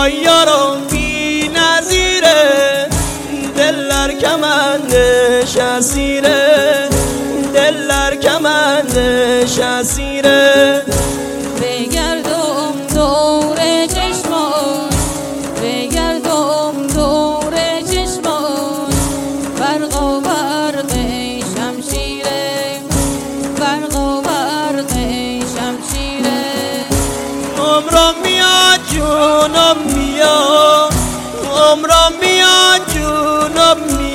یارم بی نظیره، دلر کمندش اسیره، دلر کمندش اسیره. بگردم دور چشمان، بگردم دور چشمان، برق و برق شمشیره، برق و برق شمشیره. عمرم میاد جونم میاد، عمرم میاد جونم میاد،